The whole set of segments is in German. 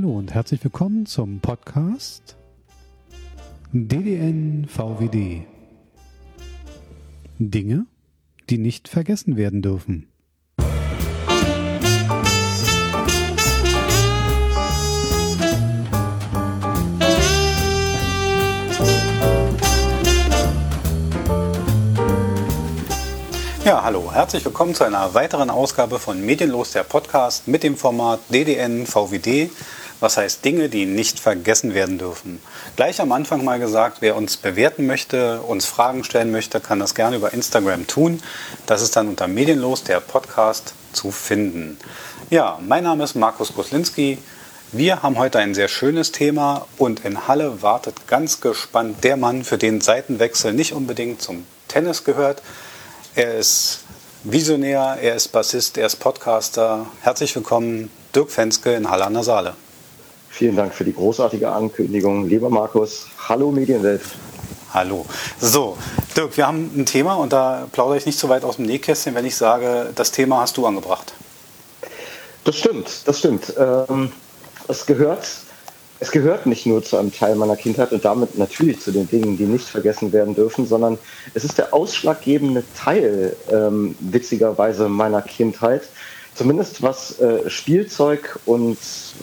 Hallo und herzlich willkommen zum Podcast DDN VWD. Dinge, die nicht vergessen werden dürfen. Ja, hallo, herzlich willkommen zu einer weiteren Ausgabe von Medienlos, der Podcast mit dem Format DDN VWD, was heißt Dinge, die nicht vergessen werden dürfen. Gleich am Anfang mal gesagt, wer uns bewerten möchte, uns Fragen stellen möchte, kann das gerne über Instagram tun. Das ist dann unter Medienlos, der Podcast, zu finden. Ja, mein Name ist Markus Goslinski. Wir haben heute ein sehr schönes Thema und in Halle wartet ganz gespannt der Mann, für den Seitenwechsel nicht unbedingt zum Tennis gehört. Er ist Visionär, er ist Bassist, er ist Podcaster. Herzlich willkommen, Dirk Fenske in Halle an der Saale. Vielen Dank für die großartige Ankündigung, lieber Markus. Hallo Medienwelt. Hallo. So, Dirk, wir haben ein Thema und da plaudere ich nicht so weit aus dem Nähkästchen, wenn ich sage, das Thema hast du angebracht. Das stimmt. Es gehört nicht nur zu einem Teil meiner Kindheit und damit natürlich zu den Dingen, die nicht vergessen werden dürfen, sondern es ist der ausschlaggebende Teil, witzigerweise, meiner Kindheit. Zumindest was Spielzeug und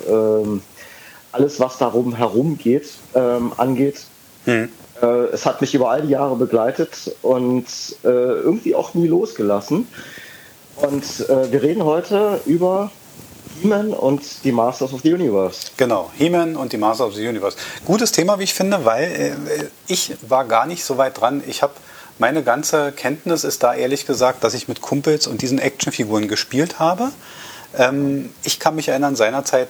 alles, was darum herum geht, angeht. Es hat mich über all die Jahre begleitet und irgendwie auch nie losgelassen. Und wir reden heute über He-Man und die Masters of the Universe. Genau, He-Man und die Masters of the Universe. Gutes Thema, wie ich finde, weil ich war gar nicht so weit dran. Meine ganze Kenntnis ist da ehrlich gesagt, dass ich mit Kumpels und diesen Actionfiguren gespielt habe. Ich kann mich erinnern, seinerzeit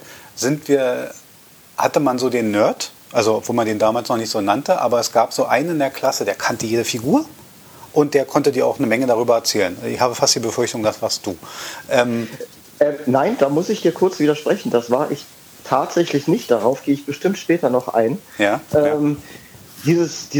hatte man so den Nerd, also obwohl man den damals noch nicht so nannte, aber es gab so einen in der Klasse, der kannte jede Figur und der konnte dir auch eine Menge darüber erzählen. Ich habe fast die Befürchtung, das warst du. Nein, da muss ich dir kurz widersprechen. Das war ich tatsächlich nicht. Darauf gehe ich bestimmt später noch ein. Ja, Dieses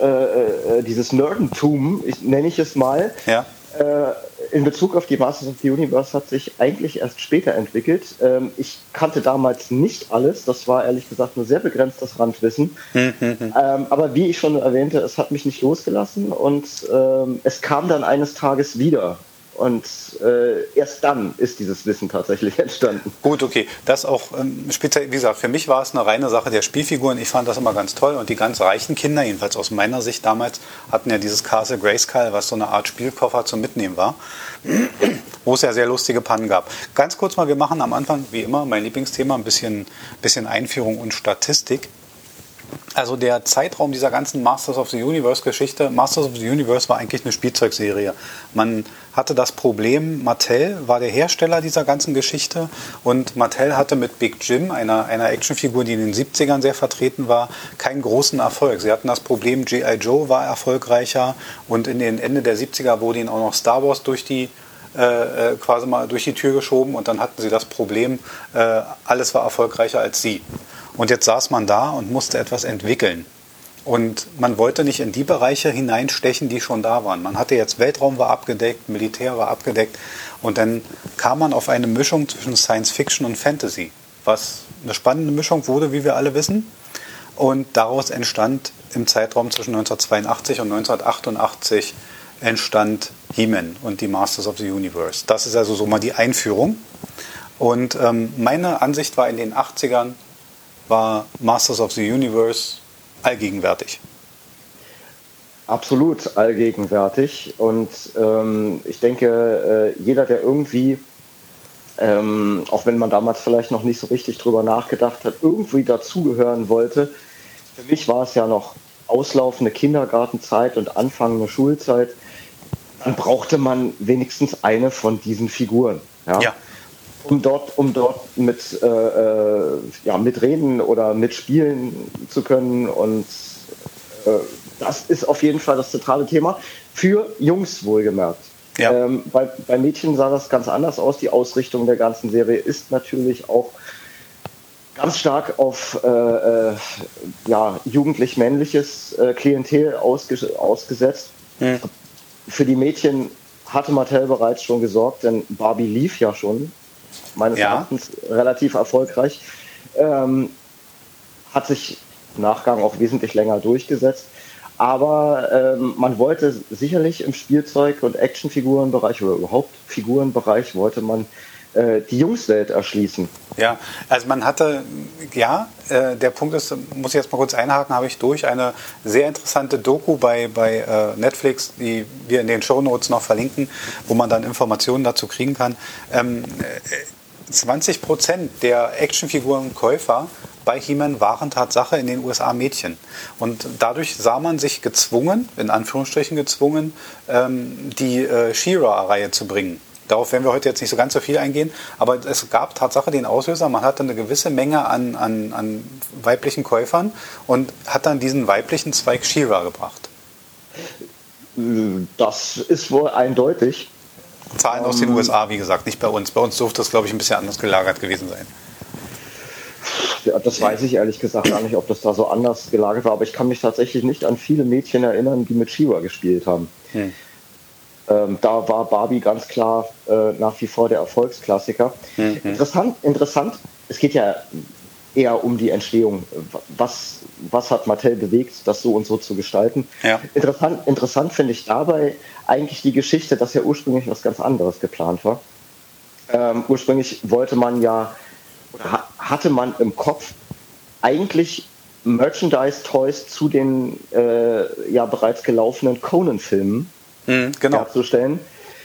Nerdentum, nenne ich es mal, ja. In Bezug auf die Masters of the Universe hat sich eigentlich erst später entwickelt. Ich kannte damals nicht alles. Das war ehrlich gesagt nur sehr begrenztes Randwissen. Aber wie ich schon erwähnte, es hat mich nicht losgelassen und es kam dann eines Tages wieder. Und erst dann ist dieses Wissen tatsächlich entstanden. Gut, okay. Das auch speziell, wie gesagt, für mich war es eine reine Sache der Spielfiguren. Ich fand das immer ganz toll. Und die ganz reichen Kinder, jedenfalls aus meiner Sicht damals, hatten ja dieses Castle Grayskull, was so eine Art Spielkoffer zum Mitnehmen war, wo es ja sehr lustige Pannen gab. Ganz kurz mal, wir machen am Anfang, wie immer, mein Lieblingsthema, ein bisschen Einführung und Statistik. Also der Zeitraum dieser ganzen Masters of the Universe-Geschichte, Masters of the Universe war eigentlich eine Spielzeugserie. Man hatte das Problem, Mattel war der Hersteller dieser ganzen Geschichte und Mattel hatte mit Big Jim, einer Actionfigur, die in den 70ern sehr vertreten war, keinen großen Erfolg. Sie hatten das Problem, G.I. Joe war erfolgreicher und in den Ende der 70er wurde ihnen auch noch Star Wars quasi mal durch die Tür geschoben und dann hatten sie das Problem, alles war erfolgreicher als sie. Und jetzt saß man da und musste etwas entwickeln. Und man wollte nicht in die Bereiche hineinstechen, die schon da waren. Man hatte jetzt Weltraum war abgedeckt, Militär war abgedeckt. Und dann kam man auf eine Mischung zwischen Science Fiction und Fantasy, was eine spannende Mischung wurde, wie wir alle wissen. Und daraus entstand im Zeitraum zwischen 1982 und 1988 entstand He-Man und die Masters of the Universe. Das ist also so mal die Einführung. Und meine Ansicht war in den 80ern, war Masters of the Universe allgegenwärtig. Absolut allgegenwärtig. Und ich denke, jeder, der irgendwie, auch wenn man damals vielleicht noch nicht so richtig drüber nachgedacht hat, irgendwie dazugehören wollte, für mich war es ja noch auslaufende Kindergartenzeit und anfangende Schulzeit, dann brauchte man wenigstens eine von diesen Figuren. Ja. Um dort mit reden oder mitspielen zu können. Und das ist auf jeden Fall das zentrale Thema. Für Jungs wohlgemerkt. Ja. Bei Mädchen sah das ganz anders aus. Die Ausrichtung der ganzen Serie ist natürlich auch ganz stark auf jugendlich-männliches Klientel ausgesetzt. Für die Mädchen hatte Mattel bereits schon gesorgt, denn Barbie lief ja schon meines Erachtens relativ erfolgreich. Hat sich im Nachgang auch wesentlich länger durchgesetzt. Aber man wollte sicherlich im Spielzeug- und Actionfigurenbereich oder überhaupt Figurenbereich wollte man die Jungswelt erschließen. Ja, also man hatte, der Punkt ist, muss ich jetzt mal kurz einhaken, habe ich durch eine sehr interessante Doku bei Netflix, die wir in den Shownotes noch verlinken, wo man dann Informationen dazu kriegen kann. 20% der Actionfigurenkäufer bei He-Man waren Tatsache in den USA Mädchen. Und dadurch sah man sich gezwungen, in Anführungsstrichen gezwungen, die She-Ra-Reihe zu bringen. Darauf werden wir heute jetzt nicht so ganz so viel eingehen, aber es gab Tatsache den Auslöser, man hatte eine gewisse Menge an weiblichen Käufern und hat dann diesen weiblichen Zweig She-Ra gebracht. Das ist wohl eindeutig. Zahlen aus den USA, wie gesagt, nicht bei uns. Bei uns dürfte das, glaube ich, ein bisschen anders gelagert gewesen sein. Ja, das weiß ich ehrlich gesagt gar nicht, ob das da so anders gelagert war, aber ich kann mich tatsächlich nicht an viele Mädchen erinnern, die mit She-Ra gespielt haben. Da war Barbie ganz klar nach wie vor der Erfolgsklassiker. Interessant, es geht ja eher um die Entstehung. Was hat Mattel bewegt, das so und so zu gestalten? Ja. Interessant finde ich dabei eigentlich die Geschichte, dass ja ursprünglich was ganz anderes geplant war. Ursprünglich wollte man ja, oder hatte man im Kopf eigentlich Merchandise-Toys zu den bereits gelaufenen Conan-Filmen herzustellen.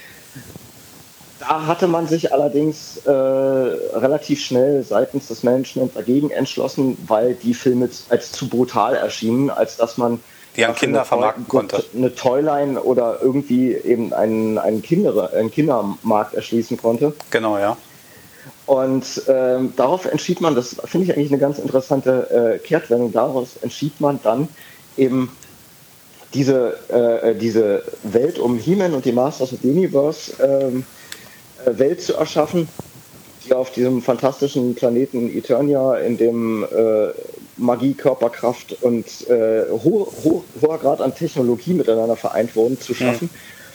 Da hatte man sich allerdings relativ schnell seitens des Management dagegen entschlossen, weil die Filme als zu brutal erschienen, als dass man die an Kinder vermarkten konnte. Eine Toyline oder irgendwie eben einen Kindermarkt erschließen konnte. Genau, ja. Und darauf entschied man, das finde ich eigentlich eine ganz interessante Kehrtwendung, daraus entschied man dann eben diese Welt um He-Man und die Masters of the Universe Welt zu erschaffen, die auf diesem fantastischen Planeten Eternia, in dem Magie, Körperkraft und hoher Grad an Technologie miteinander vereint wurden, zu schaffen.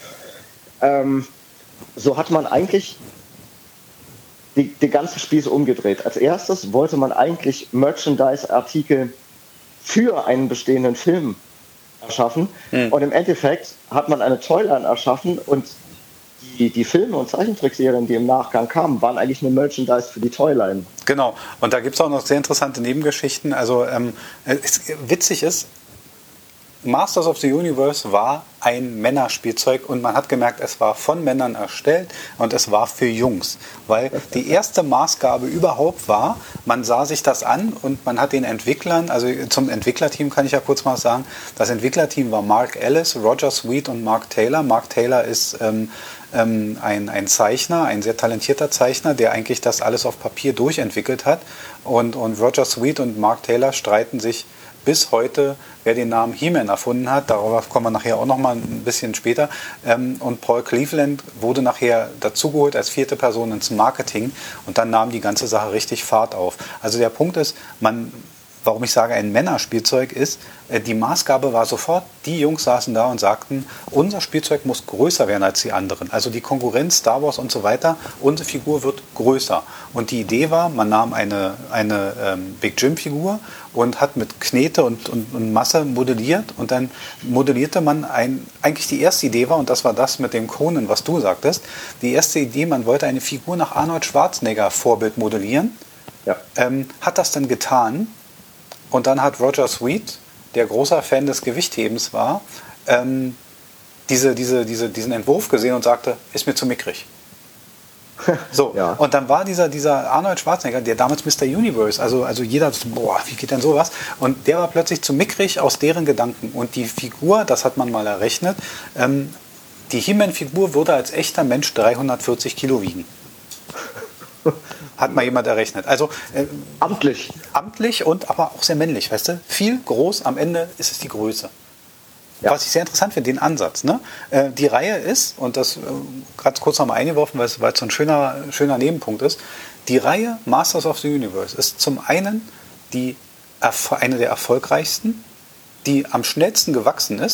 So hat man eigentlich den ganzen Spieß umgedreht. Als erstes wollte man eigentlich Merchandise-Artikel für einen bestehenden Film erschaffen und im Endeffekt hat man eine Toyline erschaffen und die Filme und Zeichentrickserien, die im Nachgang kamen, waren eigentlich nur Merchandise für die Toyline. Genau, und da gibt es auch noch sehr interessante Nebengeschichten. Also witzig ist, Masters of the Universe war ein Männerspielzeug und man hat gemerkt, es war von Männern erstellt und es war für Jungs. Weil die erste Maßgabe überhaupt war, man sah sich das an und man hat den Entwicklern, also zum Entwicklerteam kann ich ja kurz mal sagen, das Entwicklerteam war Mark Ellis, Roger Sweet und Mark Taylor. Mark Taylor ist ein Zeichner, ein sehr talentierter Zeichner, der eigentlich das alles auf Papier durchentwickelt hat. Und Roger Sweet und Mark Taylor streiten sich bis heute, wer den Namen He-Man erfunden hat. Darauf kommen wir nachher auch noch mal ein bisschen später. Und Paul Cleveland wurde nachher dazugeholt als vierte Person ins Marketing und dann nahm die ganze Sache richtig Fahrt auf. Also der Punkt ist, warum ich sage, ein Männerspielzeug ist, die Maßgabe war sofort, die Jungs saßen da und sagten, unser Spielzeug muss größer werden als die anderen. Also die Konkurrenz, Star Wars und so weiter, unsere Figur wird größer. Und die Idee war, man nahm eine Big Jim Figur und hat mit Knete und Masse modelliert und dann modellierte man eigentlich die erste Idee war, und das war das mit dem Conan, was du sagtest, die erste Idee, man wollte eine Figur nach Arnold Schwarzenegger Vorbild modellieren, hat das dann getan. Und dann hat Roger Sweet, der großer Fan des Gewichthebens war, diesen Entwurf gesehen und sagte, ist mir zu mickrig. So, ja. Und dann war dieser Arnold Schwarzenegger, der damals Mr. Universe, also jeder dachte, boah, wie geht denn sowas? Und der war plötzlich zu mickrig aus deren Gedanken. Und die Figur, das hat man mal errechnet, die He-Man-Figur würde als echter Mensch 340 Kilo wiegen. Hat mal jemand errechnet. Also amtlich. Amtlich und aber auch sehr männlich, weißt du? Viel groß, am Ende ist es die Größe. Ja. Was ich sehr interessant finde, den Ansatz. Ne? Die Reihe ist, und das ganz kurz nochmal eingeworfen, weil es so ein schöner Nebenpunkt ist, die Reihe Masters of the Universe ist zum einen eine der erfolgreichsten, die am schnellsten gewachsen ist.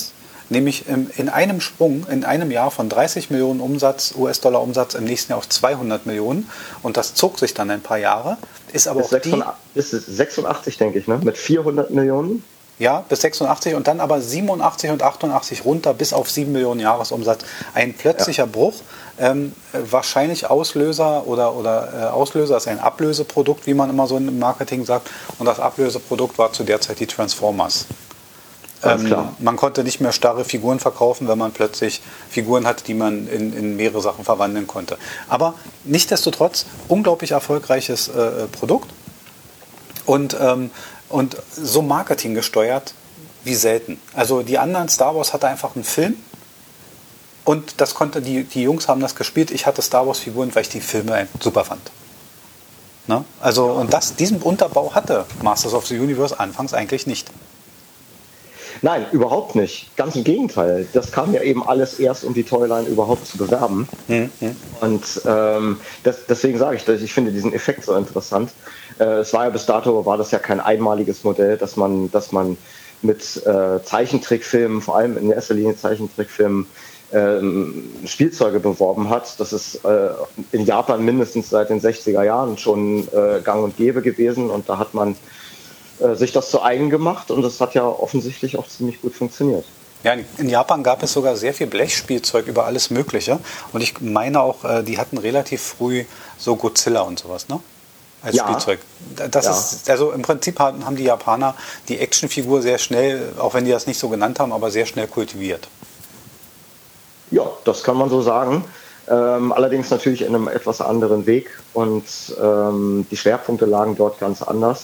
nämlich in einem Sprung, in einem Jahr von 30 Millionen US-Dollar Umsatz im nächsten Jahr auf 200 Millionen und das zog sich dann ein paar Jahre, ist aber bis 86, denke ich, ne? Mit 400 Millionen? Ja, bis 86 und dann aber 87 und 88 runter bis auf 7 Millionen Jahresumsatz. Ein plötzlicher Bruch, wahrscheinlich Auslöser Auslöser ist ein Ablöseprodukt, wie man immer so im Marketing sagt. Und das Ablöseprodukt war zu der Zeit die Transformers. Klar. Man konnte nicht mehr starre Figuren verkaufen, wenn man plötzlich Figuren hatte, die man in mehrere Sachen verwandeln konnte. Aber nichtsdestotrotz, unglaublich erfolgreiches Produkt und so Marketing gesteuert wie selten. Also die anderen, Star Wars hatte einfach einen Film und das konnte, die Jungs haben das gespielt. Ich hatte Star Wars Figuren, weil ich die Filme super fand. Ne? Also und diesen Unterbau hatte Masters of the Universe anfangs eigentlich nicht. Nein, überhaupt nicht. Ganz im Gegenteil. Das kam ja eben alles erst, um die Toyline überhaupt zu bewerben. Und deswegen sage ich finde diesen Effekt so interessant. Es war ja bis dato, war das ja kein einmaliges Modell, dass man mit Zeichentrickfilmen, vor allem in erster Linie Zeichentrickfilmen, Spielzeuge beworben hat. Das ist in Japan mindestens seit den 60er Jahren schon gang und gäbe gewesen und da hat man sich das zu eigen gemacht und das hat ja offensichtlich auch ziemlich gut funktioniert. Ja, in Japan gab es sogar sehr viel Blechspielzeug über alles Mögliche und ich meine auch, die hatten relativ früh so Godzilla und sowas, ne? Als Spielzeug. Ist, also im Prinzip haben die Japaner die Actionfigur sehr schnell, auch wenn die das nicht so genannt haben, aber sehr schnell kultiviert. Ja, das kann man so sagen. Allerdings natürlich in einem etwas anderen Weg und die Schwerpunkte lagen dort ganz anders.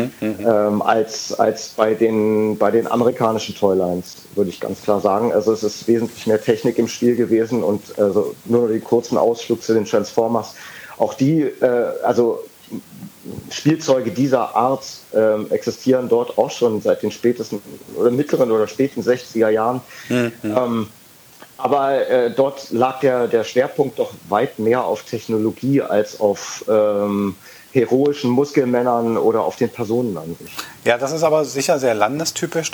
Als bei den amerikanischen Toylines, würde ich ganz klar sagen. Also es ist wesentlich mehr Technik im Spiel gewesen und nur den kurzen Ausflug zu den Transformers. Auch die, Spielzeuge dieser Art existieren dort auch schon seit den mittleren oder späten 60er Jahren. Aber dort lag der Schwerpunkt doch weit mehr auf Technologie als auf heroischen Muskelmännern oder auf den Personen an sich. Ja, das ist aber sicher sehr landestypisch,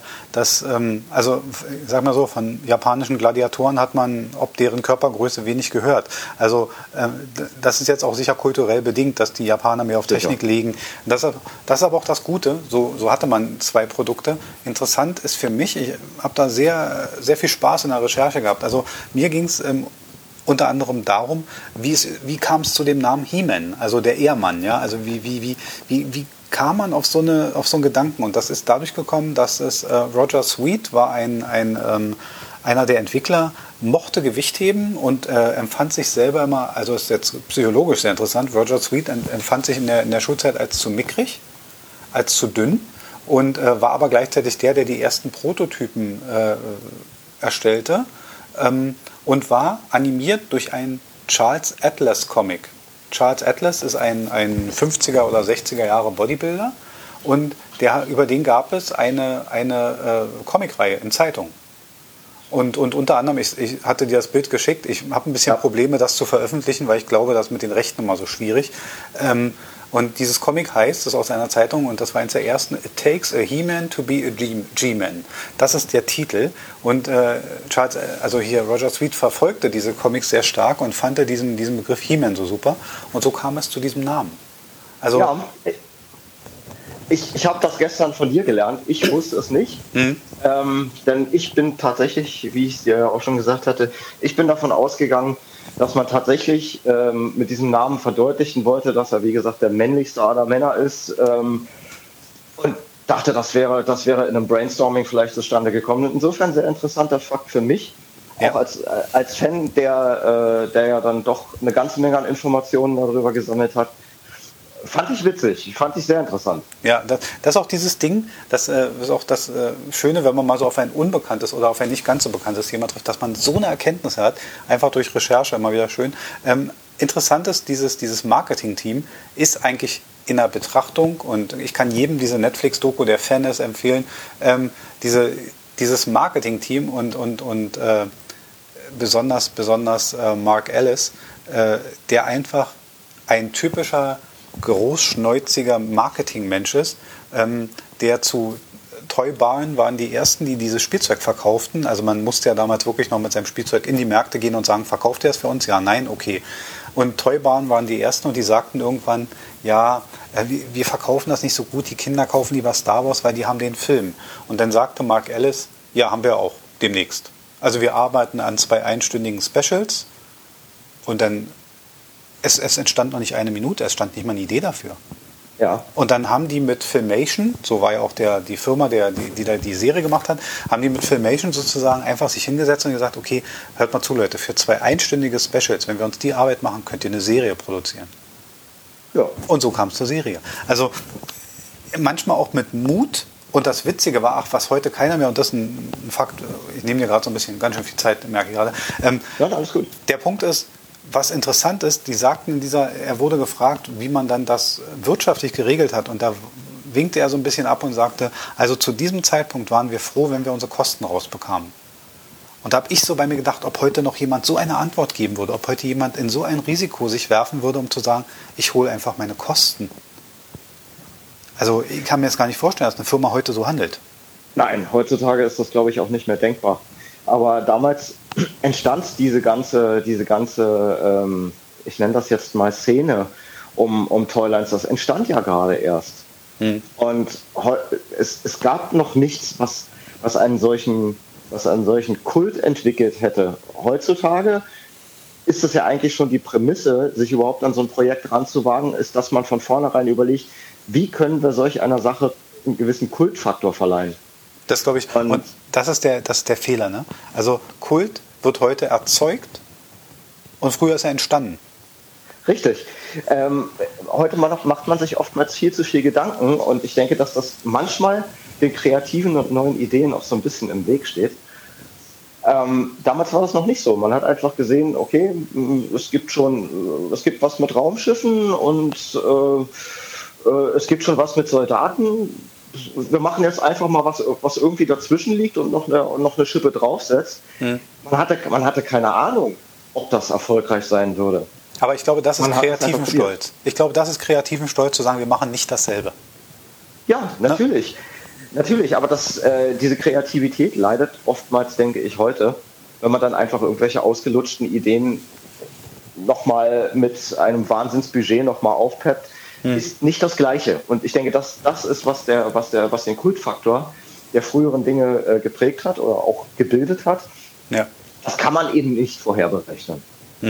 also sag mal so, von japanischen Gladiatoren hat man ob deren Körpergröße wenig gehört. Also das ist jetzt auch sicher kulturell bedingt, dass die Japaner mehr auf Technik legen. Das ist aber auch das Gute, so hatte man zwei Produkte. Interessant ist für mich, ich habe da sehr, sehr viel Spaß in der Recherche gehabt. Also mir ging es unter anderem darum, wie kam es zu dem Namen He-Man, also der Ehrmann, ja, also wie kam man auf so einen Gedanken und das ist dadurch gekommen, dass es Roger Sweet war einer der Entwickler, mochte Gewicht heben und empfand sich selber immer, also ist jetzt psychologisch sehr interessant, Roger Sweet empfand sich in der Schulzeit als zu mickrig, als zu dünn und war aber gleichzeitig der die ersten Prototypen erstellte. Und war animiert durch einen Charles Atlas Comic. Charles Atlas ist ein 50er oder 60er Jahre Bodybuilder und über den gab es eine Comicreihe in Zeitung. Und unter anderem, ich hatte dir das Bild geschickt, ich habe ein bisschen Probleme, das zu veröffentlichen, weil ich glaube, das ist mit den Rechten immer so schwierig. Und dieses Comic heißt, das ist aus einer Zeitung und das war eines der ersten, It Takes a He-Man to be a G-Man. Das ist der Titel und Roger Sweet verfolgte diese Comics sehr stark und fand diesen Begriff He-Man so super und so kam es zu diesem Namen. Also ja, ich habe das gestern von dir gelernt, ich wusste es nicht, denn ich bin tatsächlich, wie ich es dir auch schon gesagt hatte, ich bin davon ausgegangen, dass man tatsächlich mit diesem Namen verdeutlichen wollte, dass er, wie gesagt, der männlichste aller Männer ist und dachte, das wäre in einem Brainstorming vielleicht zustande gekommen. Insofern sehr interessanter Fakt für mich, auch als Fan, der ja dann doch eine ganze Menge an Informationen darüber gesammelt hat. Fand ich witzig, fand ich sehr interessant. Ja, das ist auch dieses Ding, das ist auch das Schöne, wenn man mal so auf ein unbekanntes oder auf ein nicht ganz so bekanntes Thema trifft, dass man so eine Erkenntnis hat, einfach durch Recherche immer wieder schön. Interessant ist, dieses Marketing-Team ist eigentlich in der Betrachtung und ich kann jedem diese Netflix-Doku, der Fan ist, empfehlen, dieses Marketing-Team und besonders Mark Ellis, der einfach ein typischer großschnäuziger Marketingmensch ist, der zu Toy Barn waren die ersten, die dieses Spielzeug verkauften. Also man musste ja damals wirklich noch mit seinem Spielzeug in die Märkte gehen und sagen, verkauft ihr das für uns? Ja, nein, okay. Und Toy Barn waren die ersten und die sagten irgendwann, ja, wir verkaufen das nicht so gut, die Kinder kaufen lieber Star Wars, weil die haben den Film. Und dann sagte Mark Ellis, ja, haben wir auch demnächst. Also wir arbeiten an 2 einstündigen Specials und dann, es entstand noch nicht eine Minute, es stand nicht mal eine Idee dafür. Ja. Und dann haben die mit Filmation, so war ja auch die Firma, die da die Serie gemacht hat, haben die mit Filmation sozusagen einfach sich hingesetzt und gesagt, okay, hört mal zu, Leute, für 2 einstündige Specials, wenn wir uns die Arbeit machen, könnt ihr eine Serie produzieren. Ja. Und so kam es zur Serie. Also manchmal auch mit Mut. Und das Witzige war, was heute keiner mehr, und das ist ein Fakt, ich nehme dir gerade so ein bisschen, ganz schön viel Zeit, merke ich gerade. Ja, alles gut. Der Punkt ist, was interessant ist, die sagten er wurde gefragt, wie man dann das wirtschaftlich geregelt hat. Und da winkte er so ein bisschen ab und sagte, also zu diesem Zeitpunkt waren wir froh, wenn wir unsere Kosten rausbekamen. Und da habe ich so bei mir gedacht, ob heute noch jemand so eine Antwort geben würde, ob heute jemand in so ein Risiko sich werfen würde, um zu sagen, ich hole einfach meine Kosten. Also ich kann mir jetzt gar nicht vorstellen, dass eine Firma heute so handelt. Nein, heutzutage ist das, glaube ich, auch nicht mehr denkbar. Aber damals entstand diese ganze, ich nenne das jetzt mal Szene um Toylines, das entstand ja gerade erst. Und es gab noch nichts, was einen solchen Kult entwickelt hätte. Heutzutage ist es ja eigentlich schon die Prämisse, sich überhaupt an so ein Projekt ranzuwagen, ist, dass man von vornherein überlegt, wie können wir solch einer Sache einen gewissen Kultfaktor verleihen. Das glaube ich. Und das ist der Fehler. Ne? Also Kult wird heute erzeugt und früher ist er entstanden. Richtig. Heute macht man sich oftmals viel zu viel Gedanken und ich denke, dass das manchmal den kreativen und neuen Ideen auch so ein bisschen im Weg steht. Damals war das noch nicht so. Man hat einfach gesehen, okay, es gibt was mit Raumschiffen und es gibt schon was mit Soldaten. Wir machen jetzt einfach mal was irgendwie dazwischen liegt und noch eine Schippe draufsetzt. Man hatte keine Ahnung, ob das erfolgreich sein würde. Aber ich glaube, das ist kreativen Stolz. Ich glaube, das ist kreativen Stolz zu sagen, wir machen nicht dasselbe. Ja, natürlich. Ne? Natürlich, aber diese Kreativität leidet oftmals, denke ich, heute, wenn man dann einfach irgendwelche ausgelutschten Ideen nochmal mit einem Wahnsinnsbudget nochmal aufpeppt, ist nicht das Gleiche. Und ich denke, das ist, was den Kultfaktor der früheren Dinge geprägt hat oder auch gebildet hat. Ja. Das kann man eben nicht vorher berechnen.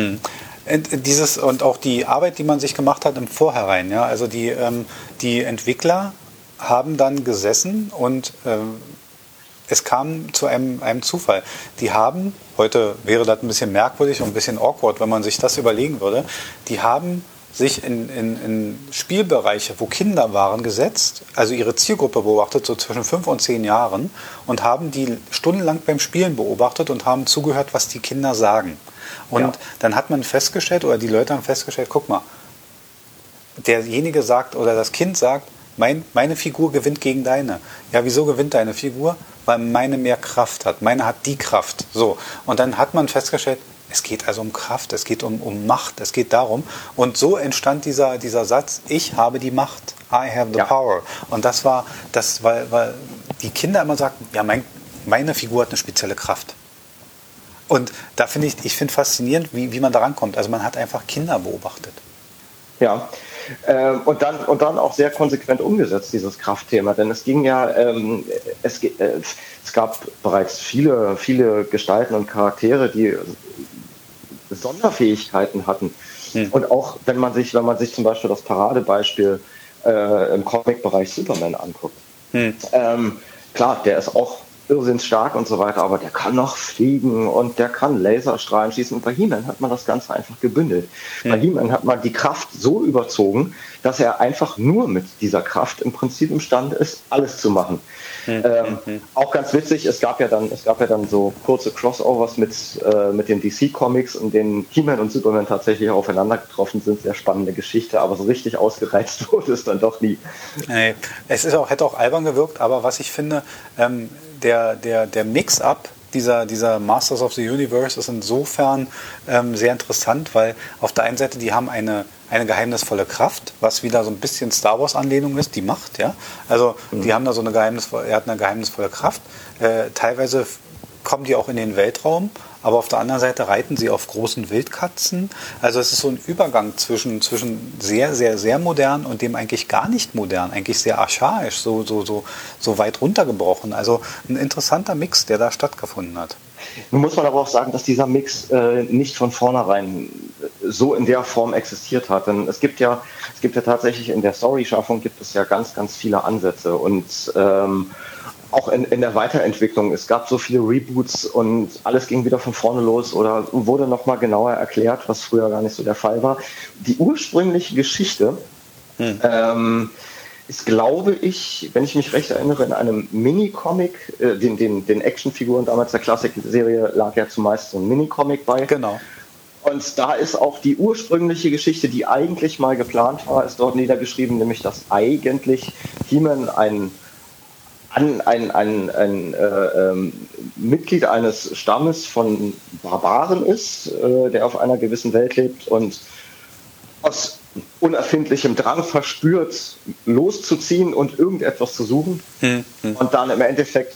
Und auch die Arbeit, die man sich gemacht hat im Vorhinein, ja, also die Entwickler haben dann gesessen und es kam zu einem Zufall. Die haben, heute wäre das ein bisschen merkwürdig und ein bisschen awkward, wenn man sich das überlegen würde, die haben sich in Spielbereiche, wo Kinder waren, gesetzt, also ihre Zielgruppe beobachtet, so zwischen 5 und 10 Jahren, und haben die stundenlang beim Spielen beobachtet und haben zugehört, was die Kinder sagen. Und dann hat man festgestellt, oder die Leute haben festgestellt, guck mal, derjenige sagt oder das Kind sagt, meine Figur gewinnt gegen deine. Ja, wieso gewinnt deine Figur? Weil meine mehr Kraft hat. Meine hat die Kraft. So. Und dann hat man festgestellt, es geht also um Kraft, es geht um Macht, es geht darum. Und so entstand dieser Satz, ich habe die Macht, I have the power. Und das war, weil die Kinder immer sagten, ja, meine Figur hat eine spezielle Kraft. Und da finde ich faszinierend, wie man da rankommt. Also man hat einfach Kinder beobachtet. Ja, und dann auch sehr konsequent umgesetzt, dieses Kraftthema. Denn es ging ja, es gab bereits viele Gestalten und Charaktere, die Sonderfähigkeiten hatten. Und auch wenn man sich zum Beispiel das Paradebeispiel im Comic-Bereich Superman anguckt. Klar, der ist auch irrsinnig stark und so weiter, aber der kann noch fliegen und der kann Laserstrahlen schießen. Und bei He-Man hat man das Ganze einfach gebündelt. Bei He-Man hat man die Kraft so überzogen, dass er einfach nur mit dieser Kraft im Prinzip imstande ist, alles zu machen. Auch ganz witzig, es gab ja dann so kurze Crossovers mit den DC-Comics, in denen He-Man und Superman tatsächlich aufeinander getroffen sind. Sehr spannende Geschichte, aber so richtig ausgereizt wurde es dann doch nie. Es hätte auch albern gewirkt, aber was ich finde, der Mix-up dieser Masters of the Universe ist insofern sehr interessant, weil auf der einen Seite, die haben eine geheimnisvolle Kraft, was wieder so ein bisschen Star Wars Anlehnung ist, die Macht, ja. Also die haben da so er hat eine geheimnisvolle Kraft. Teilweise kommen die auch in den Weltraum, aber auf der anderen Seite reiten sie auf großen Wildkatzen. Also es ist so ein Übergang zwischen sehr, sehr, sehr modern und dem eigentlich gar nicht modern, eigentlich sehr archaisch, so weit runtergebrochen. Also ein interessanter Mix, der da stattgefunden hat. Nun muss man aber auch sagen, dass dieser Mix nicht von vornherein so in der Form existiert hat. Denn es gibt ja tatsächlich in der Story-Schaffung gibt es ja ganz, ganz viele Ansätze und auch in der Weiterentwicklung. Es gab so viele Reboots und alles ging wieder von vorne los oder wurde nochmal genauer erklärt, was früher gar nicht so der Fall war. Die ursprüngliche Geschichte ist, glaube ich, wenn ich mich recht erinnere, in einem Mini-Comic, den Actionfiguren damals der Klassik-Serie lag ja zumeist so ein Mini-Comic bei. Genau. Und da ist auch die ursprüngliche Geschichte, die eigentlich mal geplant war, ist dort niedergeschrieben, nämlich dass eigentlich He-Man ein Mitglied eines Stammes von Barbaren ist, der auf einer gewissen Welt lebt und aus unerfindlichem Drang verspürt, loszuziehen und irgendetwas zu suchen und dann im Endeffekt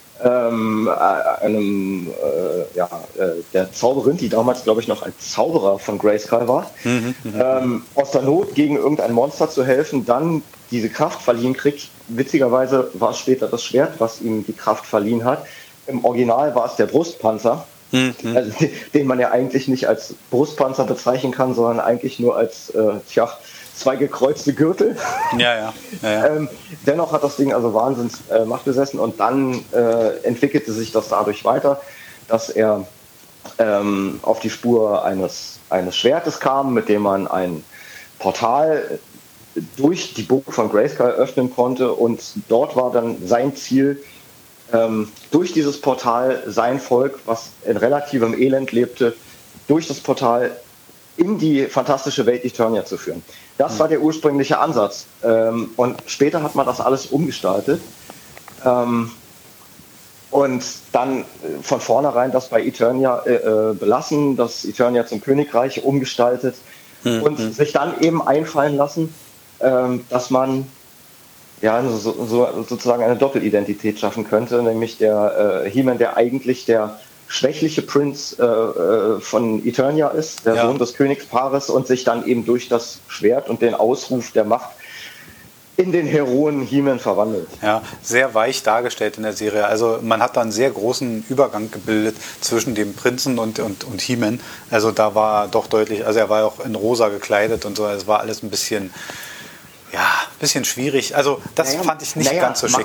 der Zauberin, die damals, glaube ich, noch ein Zauberer von Grayskull war, aus der Not gegen irgendein Monster zu helfen, dann diese Kraft verliehen kriegt. Witzigerweise war es später das Schwert, was ihm die Kraft verliehen hat. Im Original war es der Brustpanzer, also, den man ja eigentlich nicht als Brustpanzer bezeichnen kann, sondern eigentlich nur als zwei gekreuzte Gürtel. Ja. Dennoch hat das Ding also Wahnsinns Macht besessen und dann entwickelte sich das dadurch weiter, dass er auf die Spur eines Schwertes kam, mit dem man ein Portal durch die Burg von Grayskull öffnen konnte und dort war dann sein Ziel, durch dieses Portal sein Volk, was in relativem Elend lebte, durch das Portal in die fantastische Welt Eternia zu führen. Das war der ursprüngliche Ansatz. Und später hat man das alles umgestaltet. Und dann von vornherein das bei Eternia belassen, das Eternia zum Königreich umgestaltet und sich dann eben einfallen lassen, dass man sozusagen eine Doppelidentität schaffen könnte, nämlich der He-Man, der eigentlich der schwächliche Prinz von Eternia ist, der Sohn des Königspaares und sich dann eben durch das Schwert und den Ausruf der Macht in den Heroen He-Man verwandelt. Ja, sehr weich dargestellt in der Serie. Also man hat da einen sehr großen Übergang gebildet zwischen dem Prinzen und He-Man. Also da war doch deutlich, also er war auch in rosa gekleidet und so, es war alles ein bisschen schwierig. Also das fand ich nicht ganz so schick.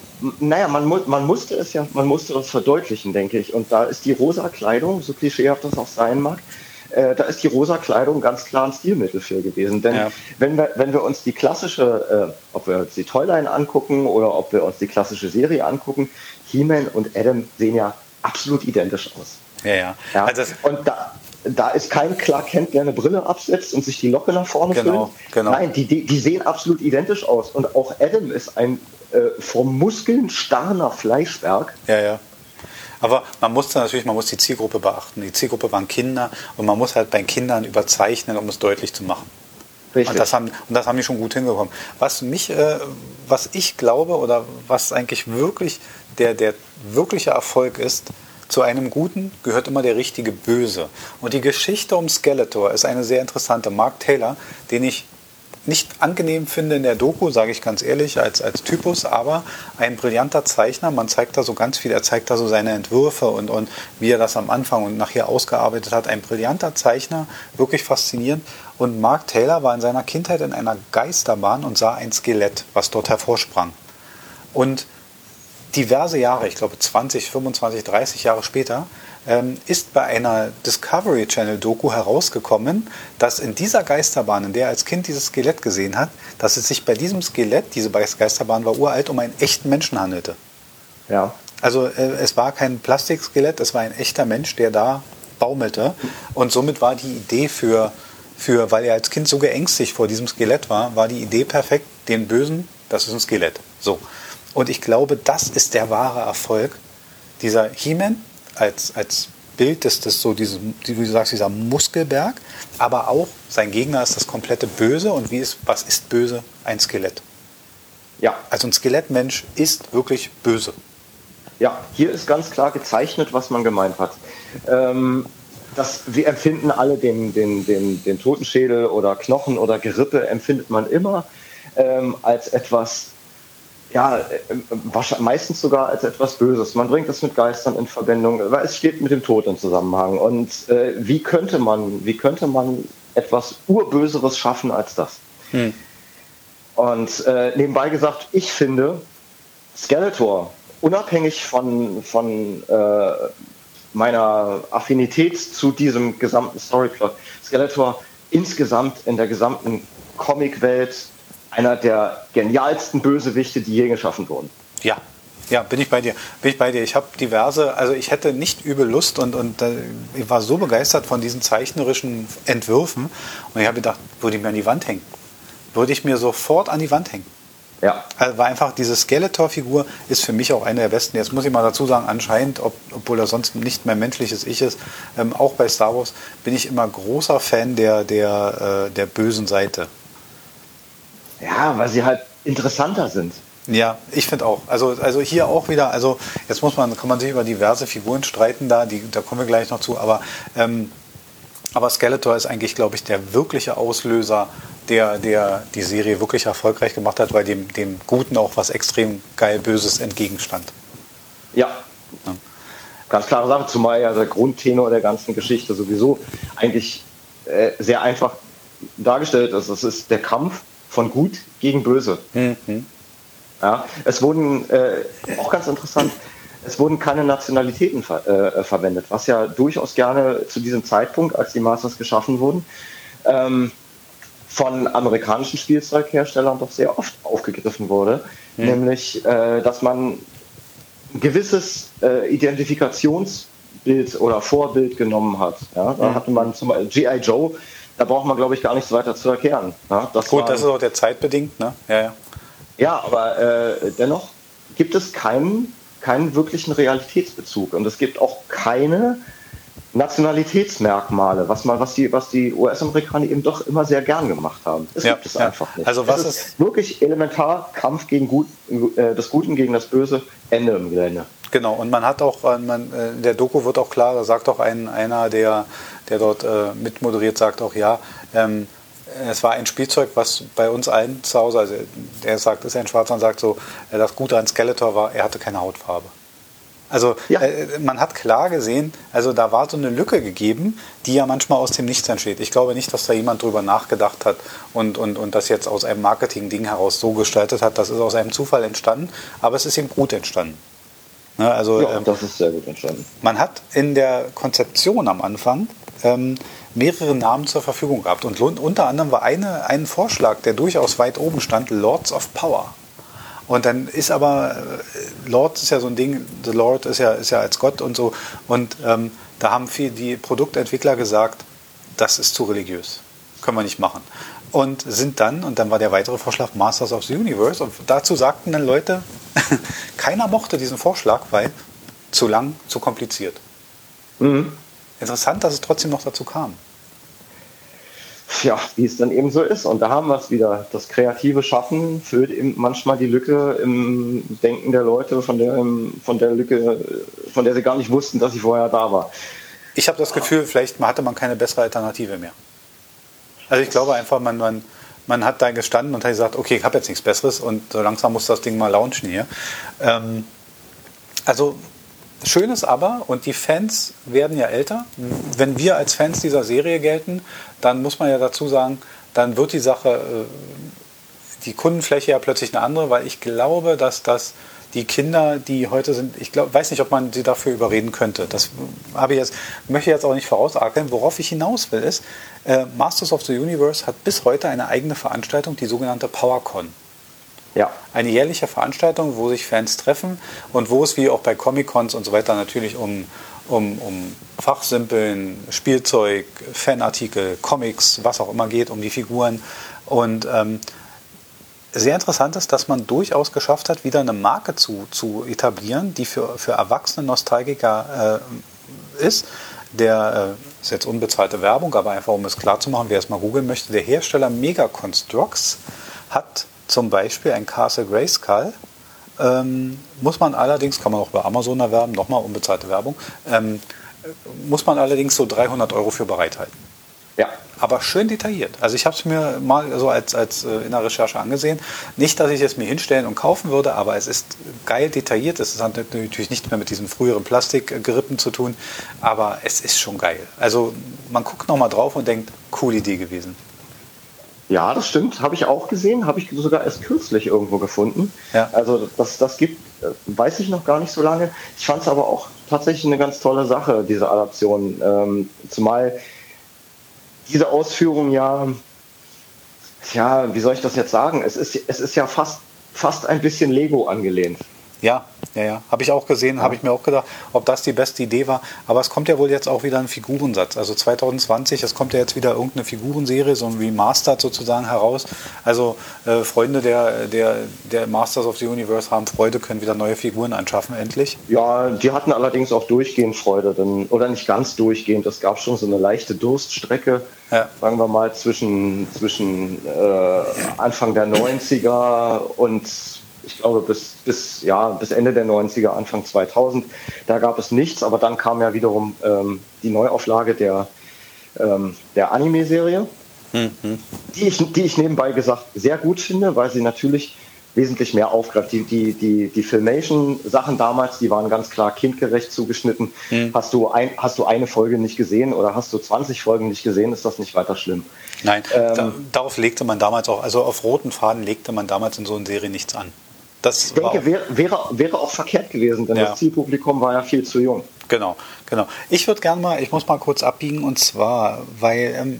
Man musste das verdeutlichen, denke ich. Und da ist die rosa Kleidung, so klischeehaft das auch sein mag, da ist die rosa Kleidung ganz klar ein Stilmittel für gewesen. Denn wenn wir uns die klassische, ob wir uns die Toyline angucken oder ob wir uns die klassische Serie angucken, He-Man und Adam sehen ja absolut identisch aus. Ja. Also und da ist kein Clark Kent, der eine Brille absetzt und sich die Locke nach vorne füllt. Genau. Nein, die sehen absolut identisch aus. Und auch Adam ist ein vom Muskeln starrer Fleischberg. Ja. Aber man muss die Zielgruppe beachten. Die Zielgruppe waren Kinder und man muss halt bei Kindern überzeichnen, um es deutlich zu machen. Richtig. Und das haben die schon gut hingekommen. Was ich glaube oder was eigentlich wirklich der wirkliche Erfolg ist, zu einem Guten gehört immer der richtige Böse. Und die Geschichte um Skeletor ist eine sehr interessante. Mark Taylor, den ich nicht angenehm finde in der Doku, sage ich ganz ehrlich, als Typus, aber ein brillanter Zeichner. Man zeigt da so ganz viel, er zeigt da so seine Entwürfe und wie er das am Anfang und nachher ausgearbeitet hat. Ein brillanter Zeichner, wirklich faszinierend. Und Mark Taylor war in seiner Kindheit in einer Geisterbahn und sah ein Skelett, was dort hervorsprang. Und diverse Jahre, ich glaube 20, 25, 30 Jahre später, ist bei einer Discovery Channel Doku herausgekommen, dass in dieser Geisterbahn, in der er als Kind dieses Skelett gesehen hat, dass es sich bei diesem Skelett, diese Geisterbahn war uralt, um einen echten Menschen handelte. Ja. Also es war kein Plastikskelett, es war ein echter Mensch, der da baumelte. Und somit war die Idee weil er als Kind so geängstigt vor diesem Skelett war die Idee perfekt, den Bösen, das ist ein Skelett. So. Und ich glaube, das ist der wahre Erfolg dieser He-Man als Bild des so dieses, wie du sagst, dieser Muskelberg, aber auch sein Gegner ist das komplette Böse. Und was ist böse? Ein Skelett. Ja. Also ein Skelettmensch ist wirklich böse. Ja, hier ist ganz klar gezeichnet, was man gemeint hat. Wir empfinden alle den Totenschädel oder Knochen oder Gerippe empfindet man immer als etwas, meistens sogar als etwas Böses. Man bringt es mit Geistern in Verbindung, weil es steht mit dem Tod im Zusammenhang. Und wie könnte man etwas Urböseres schaffen als das? Und nebenbei gesagt, ich finde Skeletor, unabhängig von meiner Affinität zu diesem gesamten Storyplot, Skeletor insgesamt in der gesamten Comicwelt einer der genialsten Bösewichte, die je geschaffen wurden. Ja, bin ich bei dir. Ich habe diverse, also ich hätte nicht übel Lust und ich war so begeistert von diesen zeichnerischen Entwürfen und ich habe gedacht, würde ich mir an die Wand hängen. Würde ich mir sofort an die Wand hängen. Ja. Also war einfach, diese Skeletor-Figur ist für mich auch eine der besten. Jetzt muss ich mal dazu sagen, anscheinend, obwohl er sonst nicht mehr menschliches Ich ist, auch bei Star Wars bin ich immer großer Fan der bösen Seite. Ja, weil sie halt interessanter sind. Ja, ich finde auch. Also hier auch wieder, also jetzt kann man sich über diverse Figuren streiten, da kommen wir gleich noch zu, aber Skeletor ist eigentlich, glaube ich, der wirkliche Auslöser, der die Serie wirklich erfolgreich gemacht hat, weil dem Guten auch was extrem geil Böses entgegenstand. Ja. Ganz klare Sache, zumal ja der Grundtenor der ganzen Geschichte sowieso eigentlich sehr einfach dargestellt ist. Es ist der Kampf von Gut gegen Böse. Ja, es wurden, auch ganz interessant, es wurden keine Nationalitäten verwendet, was ja durchaus gerne zu diesem Zeitpunkt, als die Masters geschaffen wurden, von amerikanischen Spielzeugherstellern doch sehr oft aufgegriffen wurde. Nämlich, dass man ein gewisses Identifikationsbild oder Vorbild genommen hat. Ja, da hatte man zum Beispiel G.I. Joe, da braucht man, glaube ich, gar nichts weiter zu erklären. Ja, das ist auch der Zeit bedingt, ne? Ja, aber dennoch gibt es keinen wirklichen Realitätsbezug und es gibt auch keine Nationalitätsmerkmale, was die US-Amerikaner eben doch immer sehr gern gemacht haben. Das gibt es einfach nicht. Also es ist wirklich elementar Kampf gegen des Guten gegen das Böse, Ende im Gelände. Genau, und man hat auch, in der Doku wird auch klar, da sagt auch einer, der dort mitmoderiert, sagt auch, es war ein Spielzeug, was bei uns allen zu Hause, also der sagt, ist ein Schwarzer und sagt so, das Gute an Skeletor war, er hatte keine Hautfarbe. Also man hat klar gesehen, also da war so eine Lücke gegeben, die ja manchmal aus dem Nichts entsteht. Ich glaube nicht, dass da jemand drüber nachgedacht hat und das jetzt aus einem Marketing-Ding heraus so gestaltet hat. Das ist aus einem Zufall entstanden, aber es ist eben gut entstanden. Ne, also, das ist sehr gut entstanden. Man hat in der Konzeption am Anfang mehrere Namen zur Verfügung gehabt. Und unter anderem war ein Vorschlag, der durchaus weit oben stand, Lords of Power. Und dann ist aber, Lord ist ja so ein Ding, The Lord ist ja als Gott und so. Und da haben die Produktentwickler gesagt, das ist zu religiös. Können wir nicht machen. Und dann war der weitere Vorschlag Masters of the Universe. Und dazu sagten dann Leute, keiner mochte diesen Vorschlag, weil zu lang, zu kompliziert. Interessant, dass es trotzdem noch dazu kam. Ja, wie es dann eben so ist. Und da haben wir es wieder. Das kreative Schaffen füllt eben manchmal die Lücke im Denken der Leute, von der Lücke, von der sie gar nicht wussten, dass sie vorher da war. Ich habe das Gefühl, vielleicht hatte man keine bessere Alternative mehr. Also ich glaube einfach, man hat da gestanden und hat gesagt, okay, ich habe jetzt nichts Besseres und so langsam muss das Ding mal launchen hier. Also schön ist aber, und die Fans werden ja älter, wenn wir als Fans dieser Serie gelten, dann muss man ja dazu sagen, dann wird die Sache, die Kundenfläche ja plötzlich eine andere, weil ich glaube, dass das die Kinder, die heute sind, weiß nicht, ob man sie dafür überreden könnte. Das möchte ich jetzt auch nicht vorausarkeln. Worauf ich hinaus will, ist, Masters of the Universe hat bis heute eine eigene Veranstaltung, die sogenannte PowerCon. Ja. Eine jährliche Veranstaltung, wo sich Fans treffen und wo es wie auch bei Comic-Cons und so weiter natürlich um Fachsimpeln, Spielzeug, Fanartikel, Comics, was auch immer geht, um die Figuren. Und sehr interessant ist, dass man durchaus geschafft hat, wieder eine Marke zu etablieren, die für erwachsene Nostalgiker ist. Der ist jetzt unbezahlte Werbung, aber einfach um es klar zu machen, wer es mal googeln möchte, der Hersteller Mega Constructs hat zum Beispiel ein Castle Grayskull. Muss man allerdings, kann man auch bei Amazon erwerben, nochmal unbezahlte Werbung, muss man allerdings so 300 € für bereithalten. Ja. Aber schön detailliert. Also ich habe es mir mal so als in der Recherche angesehen. Nicht, dass ich es mir hinstellen und kaufen würde, aber es ist geil detailliert. Es hat natürlich nicht mehr mit diesen früheren Plastikgerippen zu tun, aber es ist schon geil. Also man guckt nochmal drauf und denkt, coole Idee gewesen. Ja, das stimmt. Habe ich auch gesehen. Habe ich sogar erst kürzlich irgendwo gefunden. Ja. Also das gibt, weiß ich noch gar nicht so lange. Ich fand es aber auch tatsächlich eine ganz tolle Sache, diese Adaption. Zumal diese Ausführung ja, wie soll ich das jetzt sagen? Es ist ja fast ein bisschen Lego angelehnt. Ja. Habe ich auch gesehen, habe ich mir auch gedacht, ob das die beste Idee war. Aber es kommt ja wohl jetzt auch wieder ein Figurensatz. Also 2020, es kommt ja jetzt wieder irgendeine Figurenserie, so ein Remastered sozusagen heraus. Also Freunde der Masters of the Universe haben Freude, können wieder neue Figuren anschaffen, endlich. Ja, die hatten allerdings auch durchgehend Freude. Oder nicht ganz durchgehend. Es gab schon so eine leichte Durststrecke, sagen wir mal, zwischen Anfang der 90er und ich glaube, bis Ende der 90er, Anfang 2000, da gab es nichts, aber dann kam ja wiederum die Neuauflage der Anime-Serie, die ich nebenbei gesagt sehr gut finde, weil sie natürlich wesentlich mehr aufgreift. Die Filmation-Sachen damals, die waren ganz klar kindgerecht zugeschnitten. Hast du eine Folge nicht gesehen oder hast du 20 Folgen nicht gesehen, ist das nicht weiter schlimm. Nein, darauf legte man damals auch, also auf roten Faden legte man damals in so einer Serie nichts an. Ich denke, wäre auch verkehrt gewesen, denn das Zielpublikum war ja viel zu jung. Genau. Ich würde gerne mal, ich muss mal kurz abbiegen, und zwar, weil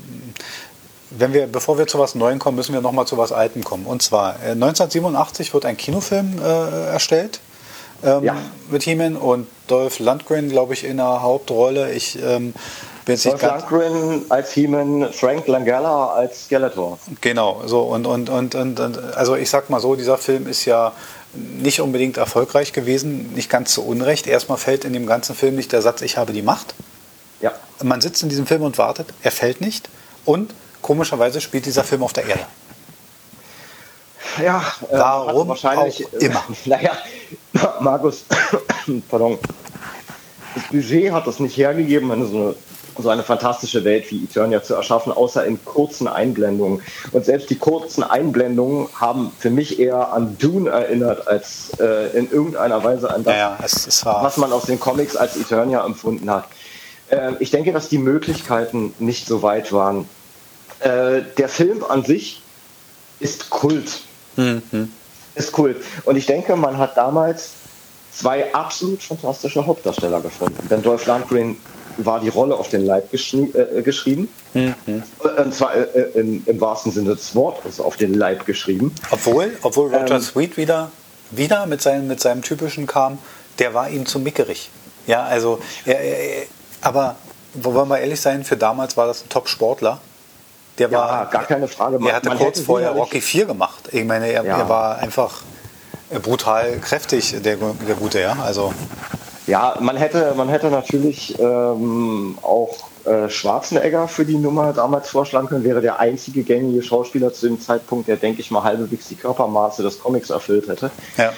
bevor wir zu was Neuem kommen, müssen wir nochmal zu was Altem kommen. Und zwar 1987 wird ein Kinofilm erstellt mit He-Man und Dolph Lundgren, glaube ich, in der Hauptrolle. Dolph Lundgren als He-Man, Frank Langella als Skeletor. Genau, so und also ich sag mal so, dieser Film ist ja nicht unbedingt erfolgreich gewesen, nicht ganz zu Unrecht. Erstmal fällt in dem ganzen Film nicht der Satz, ich habe die Macht. Ja. Man sitzt in diesem Film und wartet, er fällt nicht und komischerweise spielt dieser Film auf der Erde. Ja, warum wahrscheinlich auch immer. Naja, Markus, pardon. Das Budget hat das nicht hergegeben, wenn so eine fantastische Welt wie Eternia zu erschaffen, außer in kurzen Einblendungen. Und selbst die kurzen Einblendungen haben für mich eher an Dune erinnert, als in irgendeiner Weise an das, was man aus den Comics als Eternia empfunden hat. Ich denke, dass die Möglichkeiten nicht so weit waren. Der Film an sich ist Kult. Ist Kult. Und ich denke, man hat damals zwei absolut fantastische Hauptdarsteller gefunden. Denn Dolph Lundgren war die Rolle auf den Leib geschrieben. Und zwar im wahrsten Sinne des Wortes auf den Leib geschrieben. Obwohl Roger Sweet wieder mit seinem typischen kam, der war ihm zu mickerig. Ja, also, aber wollen wir ehrlich sein, für damals war das ein Top-Sportler. Der war, gar keine Frage. Er hatte kurz vorher Rocky 4 gemacht. Ich meine, er war einfach brutal kräftig, der Gute, ja. Also. Ja, man hätte natürlich auch Schwarzenegger für die Nummer damals vorschlagen können. Wäre der einzige gängige Schauspieler zu dem Zeitpunkt, der, denke ich mal, halbwegs die Körpermaße des Comics erfüllt hätte. Ja.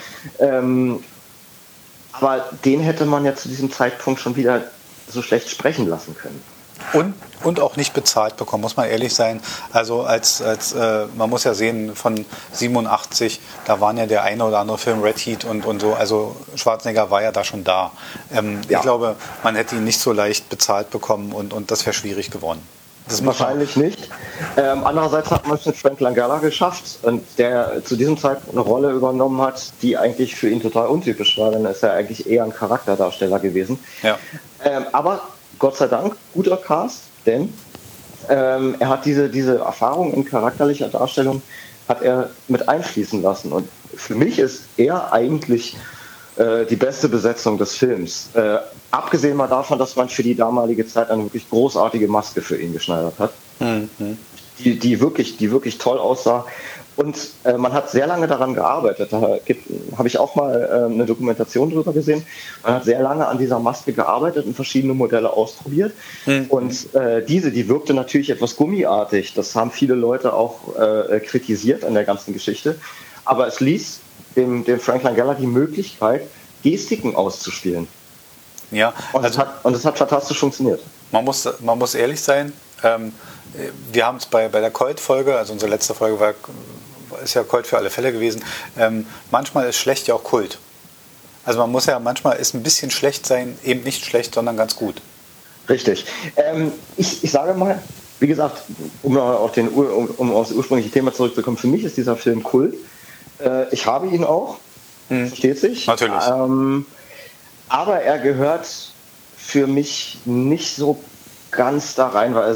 Aber den hätte man ja zu diesem Zeitpunkt schon wieder so schlecht sprechen lassen können. Und auch nicht bezahlt bekommen, muss man ehrlich sein. Also man muss ja sehen, von 87, da waren ja der eine oder andere Film Red Heat und so, also Schwarzenegger war ja da schon da. Ich glaube, man hätte ihn nicht so leicht bezahlt bekommen und das wäre schwierig geworden. Das wahrscheinlich nicht. Andererseits hat man es mit Frank Langella geschafft, und der zu diesem Zeitpunkt eine Rolle übernommen hat, die eigentlich für ihn total untypisch war, denn er ist ja eigentlich eher ein Charakterdarsteller gewesen. Ja. Aber Gott sei Dank, guter Cast, denn er hat diese Erfahrung in charakterlicher Darstellung hat er mit einfließen lassen. Und für mich ist er eigentlich die beste Besetzung des Films. Abgesehen mal davon, dass man für die damalige Zeit eine wirklich großartige Maske für ihn geschneidert hat, die wirklich toll aussah. Und man hat sehr lange daran gearbeitet. Da habe ich auch mal eine Dokumentation drüber gesehen. Man hat sehr lange an dieser Maske gearbeitet und verschiedene Modelle ausprobiert. Und die wirkte natürlich etwas gummiartig. Das haben viele Leute auch kritisiert an der ganzen Geschichte. Aber es ließ dem Frank Langella die Möglichkeit, Gestiken auszuspielen. Ja, und es hat fantastisch funktioniert. Man muss ehrlich sein, wir haben es bei der Colt-Folge, also unsere letzte Folge ist ja Colt für alle Fälle gewesen, manchmal ist schlecht ja auch Kult. Also manchmal ist ein bisschen schlecht sein eben nicht schlecht, sondern ganz gut. Richtig. Ich sage mal, wie gesagt, um auf das ursprüngliche Thema zurückzukommen, für mich ist dieser Film Kult. Ich habe ihn auch, versteht sich. Natürlich. Aber er gehört für mich nicht so ganz da rein, weil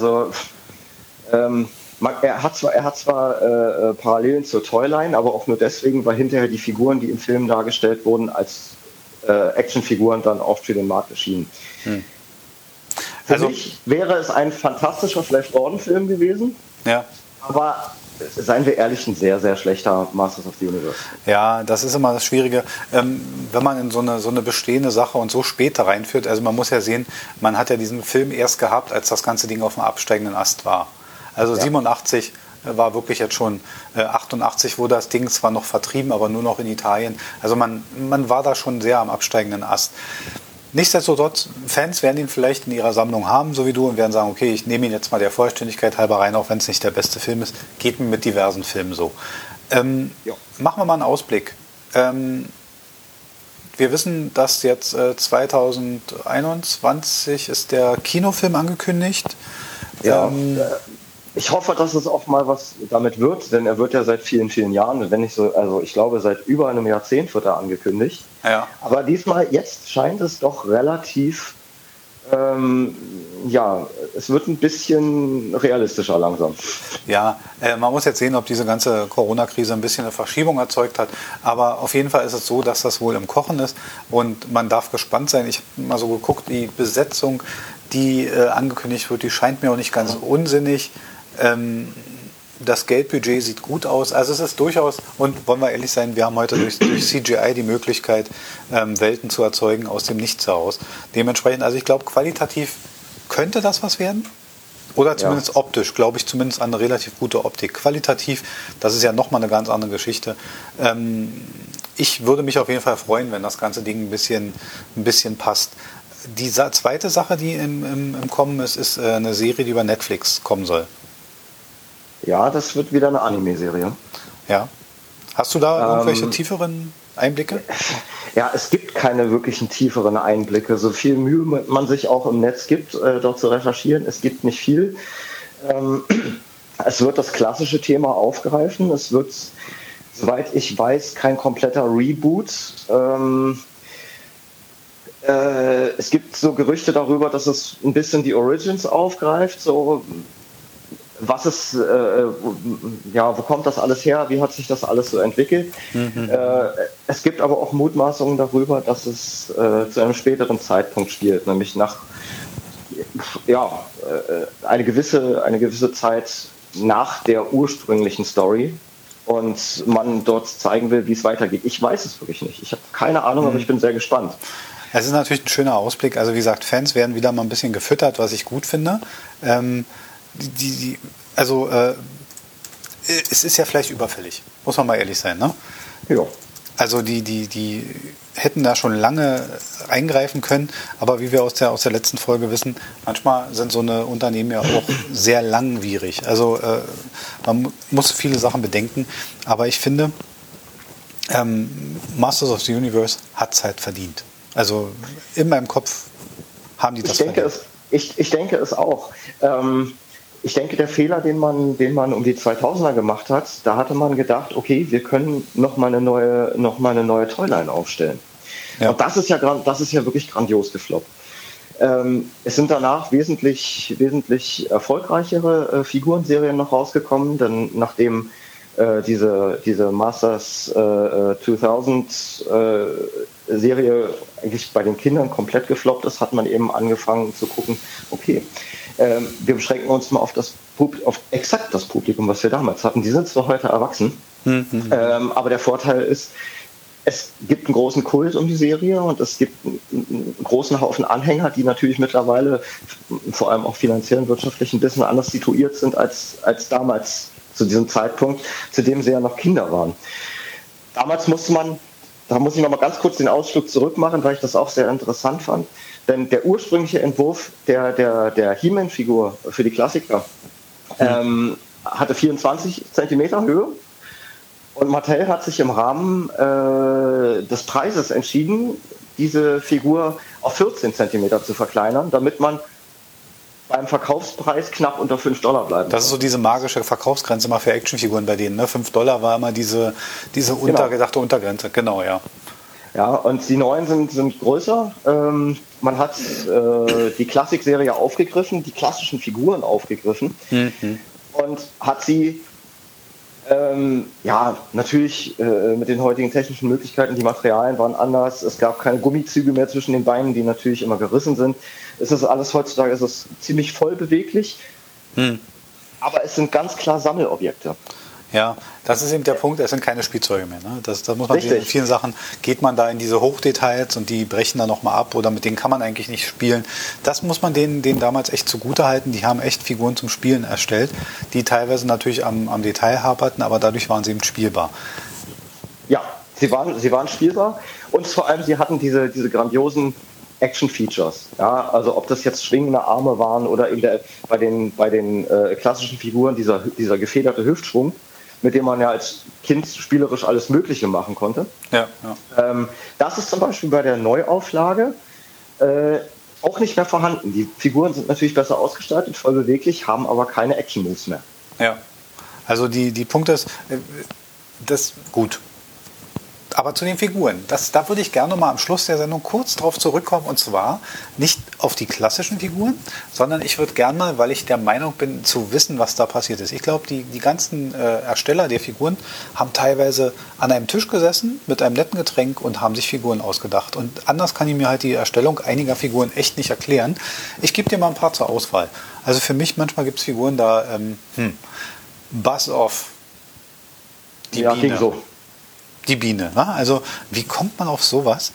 er hat zwar Parallelen zur Toyline, aber auch nur deswegen, weil hinterher die Figuren, die im Film dargestellt wurden, als Actionfiguren dann oft für den Markt erschienen. Für mich wäre es ein fantastischer Flash Gordon-Film gewesen, aber seien wir ehrlich, ein sehr, sehr schlechter Masters of the Universe. Ja, das ist immer das Schwierige, wenn man in so eine bestehende Sache und so spät da reinführt. Also man muss ja sehen, man hat ja diesen Film erst gehabt, als das ganze Ding auf dem absteigenden Ast war. Also 87 war wirklich jetzt schon, 88 wurde das Ding zwar noch vertrieben, aber nur noch in Italien. Also man war da schon sehr am absteigenden Ast. Nichtsdestotrotz, Fans werden ihn vielleicht in ihrer Sammlung haben, so wie du, und werden sagen, okay, ich nehme ihn jetzt mal der Vollständigkeit halber rein, auch wenn es nicht der beste Film ist. Geht mir mit diversen Filmen so. Machen wir mal einen Ausblick. Wir wissen, dass jetzt 2021 ist der Kinofilm angekündigt. Ja, ich hoffe, dass es auch mal was damit wird, denn er wird ja seit vielen, vielen Jahren, wenn nicht so, also ich glaube seit über einem Jahrzehnt wird er angekündigt. Ja. Aber jetzt scheint es doch relativ, es wird ein bisschen realistischer langsam. Ja, man muss jetzt sehen, ob diese ganze Corona-Krise ein bisschen eine Verschiebung erzeugt hat. Aber auf jeden Fall ist es so, dass das wohl im Kochen ist und man darf gespannt sein. Ich habe mal so geguckt, die Besetzung, die angekündigt wird, die scheint mir auch nicht ganz unsinnig. Das Geldbudget sieht gut aus. Also es ist durchaus, und wollen wir ehrlich sein, wir haben heute durch CGI die Möglichkeit, Welten zu erzeugen aus dem Nichts heraus. Dementsprechend, also ich glaube, qualitativ könnte das was werden. Oder zumindest optisch, glaube ich, zumindest eine relativ gute Optik. Qualitativ, das ist ja nochmal eine ganz andere Geschichte. Ich würde mich auf jeden Fall freuen, wenn das ganze Ding ein bisschen passt. Die zweite Sache, die im Kommen ist eine Serie, die über Netflix kommen soll. Ja, das wird wieder eine Anime-Serie. Ja. Hast du da irgendwelche tieferen Einblicke? Ja, es gibt keine wirklichen tieferen Einblicke. So viel Mühe man sich auch im Netz gibt, dort zu recherchieren, es gibt nicht viel. Es wird das klassische Thema aufgreifen. Es wird, soweit ich weiß, kein kompletter Reboot. Es gibt so Gerüchte darüber, dass es ein bisschen die Origins aufgreift, so was ist, wo kommt das alles her, wie hat sich das alles so entwickelt. Es gibt aber auch Mutmaßungen darüber, dass es zu einem späteren Zeitpunkt spielt, nämlich nach eine gewisse Zeit nach der ursprünglichen Story und man dort zeigen will, wie es weitergeht. Ich weiß es wirklich nicht. Ich habe keine Ahnung, aber ich bin sehr gespannt. Es ist natürlich ein schöner Ausblick. Also wie gesagt, Fans werden wieder mal ein bisschen gefüttert, was ich gut finde. Es ist ja vielleicht überfällig, muss man mal ehrlich sein, ne? Ja. Also die hätten da schon lange eingreifen können, aber wie wir aus der letzten Folge wissen, manchmal sind so eine Unternehmen ja auch sehr langwierig. Also man muss viele Sachen bedenken, aber ich finde, Masters of the Universe hat es halt verdient. Also in meinem Kopf haben die das verdient. Ich denke es auch. Ich denke, der Fehler, den man um die 2000er gemacht hat, da hatte man gedacht, okay, wir können noch mal eine neue Toyline aufstellen. Ja. Und das ist ja wirklich grandios gefloppt. Es sind danach wesentlich erfolgreichere Figurenserien noch rausgekommen, denn nachdem diese Masters 2000 Serie eigentlich bei den Kindern komplett gefloppt ist, hat man eben angefangen zu gucken, okay, wir beschränken uns mal auf exakt das Publikum, was wir damals hatten. Die sind zwar heute erwachsen, aber der Vorteil ist, es gibt einen großen Kult um die Serie und es gibt einen großen Haufen Anhänger, die natürlich mittlerweile vor allem auch finanziell und wirtschaftlich ein bisschen anders situiert sind als damals zu diesem Zeitpunkt, zu dem sie ja noch Kinder waren. Damals da muss ich noch mal ganz kurz den Ausflug zurück machen, weil ich das auch sehr interessant fand. Denn der ursprüngliche Entwurf der He-Man-Figur für die Klassiker hatte 24 Zentimeter Höhe. Und Mattel hat sich im Rahmen des Preises entschieden, diese Figur auf 14 Zentimeter zu verkleinern, damit man beim Verkaufspreis knapp unter $5 bleiben. Das ist so diese magische Verkaufsgrenze mal für Actionfiguren bei denen. Ne? $5 war immer diese untergedachte Untergrenze. Genau, ja. Ja, und die neuen sind größer. Man hat die Klassikserie aufgegriffen, die klassischen Figuren aufgegriffen und hat sie natürlich mit den heutigen technischen Möglichkeiten, die Materialien waren anders, es gab keine Gummizüge mehr zwischen den Beinen, die natürlich immer gerissen sind. Heutzutage ist es ziemlich voll beweglich, aber es sind ganz klar Sammelobjekte. Ja, das ist eben der Punkt, es sind keine Spielzeuge mehr. Ne? Das muss man sehen. In vielen Sachen geht man da in diese Hochdetails und die brechen dann nochmal ab oder mit denen kann man eigentlich nicht spielen. Das muss man denen damals echt zugute halten. Die haben echt Figuren zum Spielen erstellt, die teilweise natürlich am Detail haperten, aber dadurch waren sie eben spielbar. Ja, sie waren spielbar und vor allem sie hatten diese grandiosen Action-Features. Ja, also ob das jetzt schwingende Arme waren oder bei den klassischen Figuren dieser gefederte Hüftschwung, mit dem man ja als Kind spielerisch alles Mögliche machen konnte. Ja. Das ist zum Beispiel bei der Neuauflage auch nicht mehr vorhanden. Die Figuren sind natürlich besser ausgestaltet, voll beweglich, haben aber keine Action-Moves mehr. Ja, also die Punkte ist, das gut. Aber zu den Figuren, da würde ich gerne mal am Schluss der Sendung kurz drauf zurückkommen, und zwar nicht auf die klassischen Figuren, sondern ich würde gerne mal, weil ich der Meinung bin, zu wissen, was da passiert ist. Ich glaube, die ganzen Ersteller der Figuren haben teilweise an einem Tisch gesessen mit einem netten Getränk und haben sich Figuren ausgedacht. Und anders kann ich mir halt die Erstellung einiger Figuren echt nicht erklären. Ich gebe dir mal ein paar zur Auswahl. Also für mich, manchmal gibt es Figuren da, Buzz Off, die Biene. Ging so. Die Biene. Ne? Also wie kommt man auf sowas?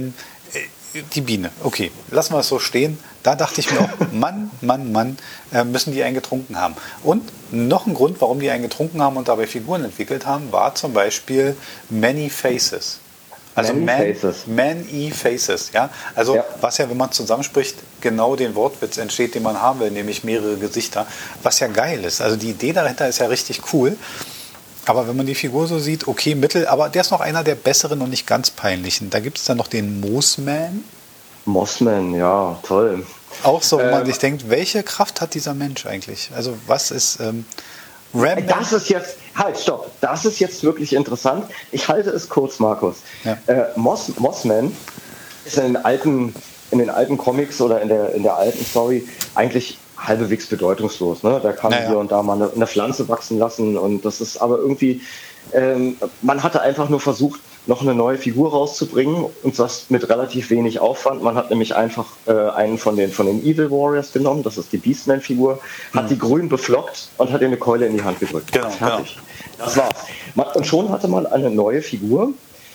Die Biene. Okay, lassen wir es so stehen. Da dachte ich mir auch, Mann, müssen die einen getrunken haben. Und noch ein Grund, warum die einen getrunken haben und dabei Figuren entwickelt haben, war zum Beispiel Many Faces. Also Many Faces. Ja? Also ja. Was ja, wenn man zusammenspricht, genau den Wortwitz entsteht, den man haben will, nämlich mehrere Gesichter. Was ja geil ist. Also die Idee dahinter ist ja richtig cool. Aber wenn man die Figur so sieht, okay, mittel, aber der ist noch einer der besseren und nicht ganz peinlichen. Da gibt es dann noch den Mossman. Mossman, ja, toll. Auch so, wenn man sich denkt, welche Kraft hat dieser Mensch eigentlich? Also was ist Ram-Man? Das ist jetzt, stopp, das ist jetzt wirklich interessant. Ich halte es kurz, Markus. Ja. Mossman ist in den alten Comics oder in der alten Story eigentlich halbwegs bedeutungslos. Ne? Da kann hier und da mal eine Pflanze wachsen lassen und das ist aber irgendwie, man hatte einfach nur versucht, noch eine neue Figur rauszubringen und das mit relativ wenig Aufwand. Man hat nämlich einfach einen von den Evil Warriors genommen, das ist die Beastman-Figur, hat die grün beflockt und hat ihr eine Keule in die Hand gedrückt. Genau, fertig. Ja. Das war's. Und schon hatte man eine neue Figur,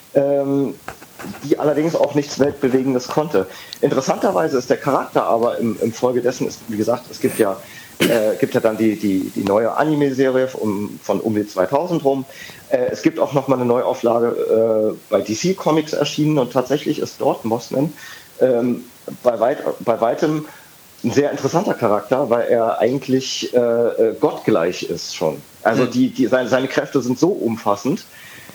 die allerdings auch nichts Weltbewegendes konnte. Interessanterweise ist der Charakter aber im Folge dessen, wie gesagt, es gibt ja dann die neue Anime-Serie von um die 2000 rum. Es gibt auch nochmal eine Neuauflage bei DC Comics erschienen und tatsächlich ist dort Mossman bei weitem ein sehr interessanter Charakter, weil er eigentlich gottgleich ist schon. Also seine Kräfte sind so umfassend,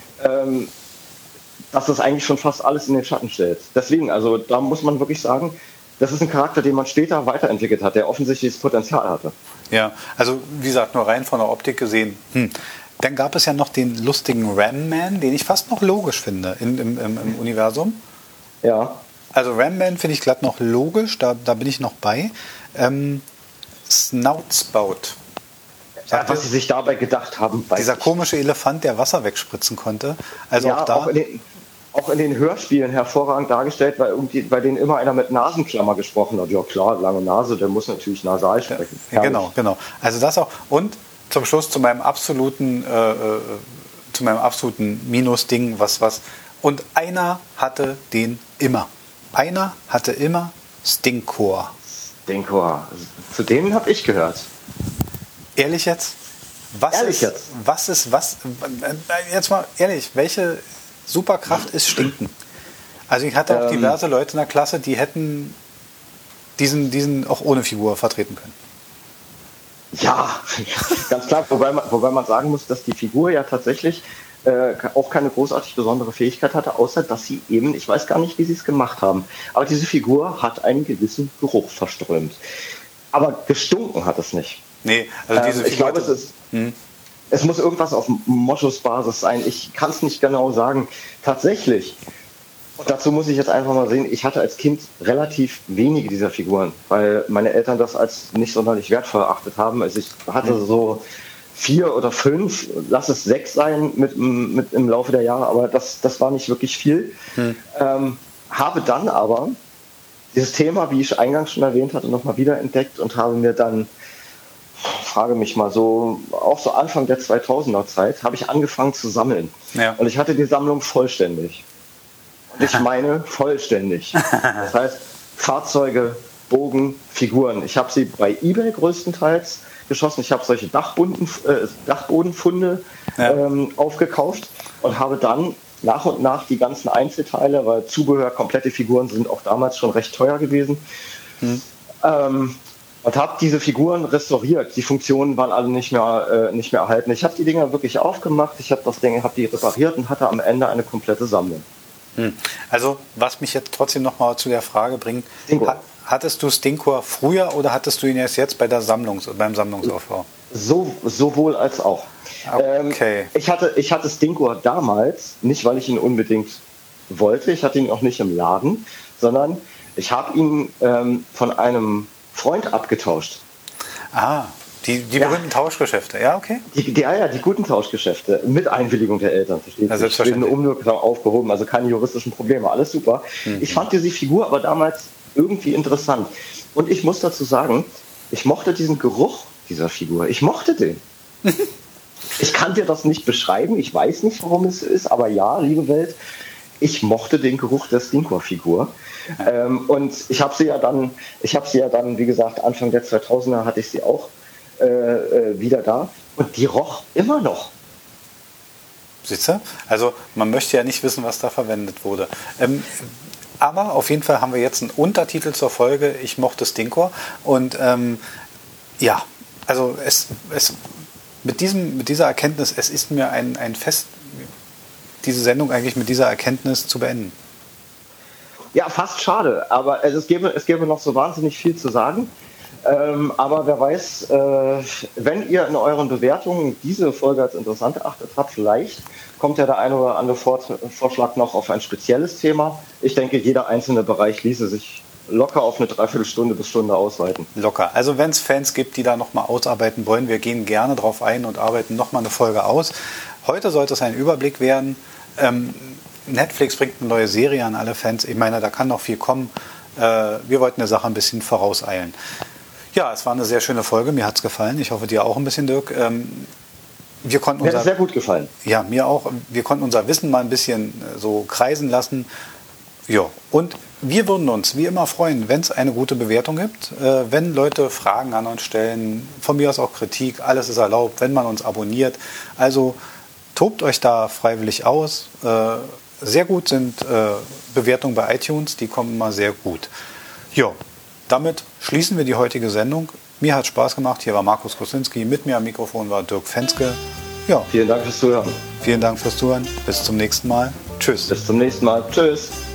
dass das eigentlich schon fast alles in den Schatten stellt. Deswegen, also da muss man wirklich sagen, das ist ein Charakter, den man später weiterentwickelt hat, der offensichtlich das Potenzial hatte. Ja, also wie gesagt, nur rein von der Optik gesehen. Dann gab es ja noch den lustigen Ram-Man, den ich fast noch logisch finde im Universum. Ja. Also Ram-Man finde ich glatt noch logisch, da bin ich noch bei. Snoutspout. Was sie sich dabei gedacht haben. Dieser komische Elefant, der Wasser wegspritzen konnte. Also ja, auch da. auch in den Hörspielen hervorragend dargestellt, weil irgendwie bei denen immer einer mit Nasenklammer gesprochen hat. Ja klar, lange Nase, der muss natürlich nasal sprechen. Ja, genau. Also das auch. Und zum Schluss zu meinem absoluten Minus-Ding, was. Und einer hatte den immer. Einer hatte immer Stinkor. Stinkor. Zu denen habe ich gehört. Ehrlich jetzt? Jetzt mal ehrlich, welche Superkraft ist Stinken? Also ich hatte auch diverse Leute in der Klasse, die hätten diesen auch ohne Figur vertreten können. Ja, ganz klar. Wobei man sagen muss, dass die Figur ja tatsächlich auch keine großartig besondere Fähigkeit hatte, außer dass sie eben, ich weiß gar nicht, wie sie es gemacht haben, aber diese Figur hat einen gewissen Geruch verströmt. Aber gestunken hat es nicht. Nee, also diese Figur. Ich glaube, es muss irgendwas auf Moschusbasis sein. Ich kann es nicht genau sagen. Tatsächlich, und dazu muss ich jetzt einfach mal sehen, ich hatte als Kind relativ wenige dieser Figuren, weil meine Eltern das als nicht sonderlich wertvoll erachtet haben. Also ich hatte so 4 oder 5, lass es 6 sein mit im Laufe der Jahre, aber das war nicht wirklich viel. Habe dann aber dieses Thema, wie ich eingangs schon erwähnt hatte, nochmal wiederentdeckt und habe mir dann, frage mich mal so, auch so Anfang der 2000er Zeit, habe ich angefangen zu sammeln. Ja. Und ich hatte die Sammlung vollständig. Und ich meine vollständig. Das heißt, Fahrzeuge, Bogen, Figuren. Ich habe sie bei eBay größtenteils geschossen. Ich habe solche Dachbodenfunde aufgekauft und habe dann nach und nach die ganzen Einzelteile, weil Zubehör, komplette Figuren sind auch damals schon recht teuer gewesen, und habe diese Figuren restauriert. Die Funktionen waren alle nicht mehr erhalten. Ich habe die Dinger wirklich aufgemacht, ich habe die repariert und hatte am Ende eine komplette Sammlung. Also, was mich jetzt trotzdem nochmal zu der Frage bringt, hattest du Stinkor früher oder hattest du ihn erst jetzt beim Sammlungsaufbau? Sowohl als auch. Okay. Ich hatte Stinkor damals, nicht weil ich ihn unbedingt wollte, ich hatte ihn auch nicht im Laden, sondern ich habe ihn von einem Freund abgetauscht. Die berühmten Tauschgeschäfte, ja, okay. Die guten Tauschgeschäfte mit Einwilligung der Eltern, versteht sich. Selbstverständlich. Aufgehoben, also keine juristischen Probleme, alles super. Ich fand diese Figur aber damals irgendwie interessant. Und ich muss dazu sagen, ich mochte diesen Geruch dieser Figur. Ich mochte den. Ich kann dir das nicht beschreiben, ich weiß nicht, warum es ist, aber ja, liebe Welt, ich mochte den Geruch der Stinkor-Figur. Und ich habe sie ja dann, wie gesagt, Anfang der 2000er hatte ich sie auch wieder da. Und die roch immer noch. Siehst du? Also man möchte ja nicht wissen, was da verwendet wurde. Aber auf jeden Fall haben wir jetzt einen Untertitel zur Folge, ich mochte Stinkor. Und ja, also mit dieser Erkenntnis, es ist mir ein Fest, diese Sendung eigentlich mit dieser Erkenntnis zu beenden. Ja, fast schade, aber es gäbe noch so wahnsinnig viel zu sagen. Aber wer weiß, wenn ihr in euren Bewertungen diese Folge als interessant erachtet habt, vielleicht kommt ja der eine oder andere Vorschlag noch auf ein spezielles Thema. Ich denke, jeder einzelne Bereich ließe sich locker auf eine Dreiviertelstunde bis Stunde ausweiten. Locker. Also wenn es Fans gibt, die da nochmal ausarbeiten wollen, wir gehen gerne drauf ein und arbeiten nochmal eine Folge aus. Heute sollte es ein Überblick werden. Netflix bringt eine neue Serie an alle Fans. Ich meine, da kann noch viel kommen. Wir wollten der Sache ein bisschen vorauseilen. Ja, es war eine sehr schöne Folge. Mir hat es gefallen. Ich hoffe, dir auch ein bisschen, Dirk. Mir hat es sehr gut gefallen. Ja, mir auch. Wir konnten unser Wissen mal ein bisschen so kreisen lassen. Ja, und wir würden uns wie immer freuen, wenn es eine gute Bewertung gibt, wenn Leute Fragen an uns stellen, von mir aus auch Kritik, alles ist erlaubt, wenn man uns abonniert. Also tobt euch da freiwillig aus. Sehr gut sind Bewertungen bei iTunes, die kommen immer sehr gut. Ja, damit schließen wir die heutige Sendung. Mir hat Spaß gemacht. Hier war Markus Kosinski, mit mir am Mikrofon war Dirk Fenske. Ja. Vielen Dank fürs Zuhören. Vielen Dank fürs Zuhören. Bis zum nächsten Mal. Tschüss. Bis zum nächsten Mal. Tschüss.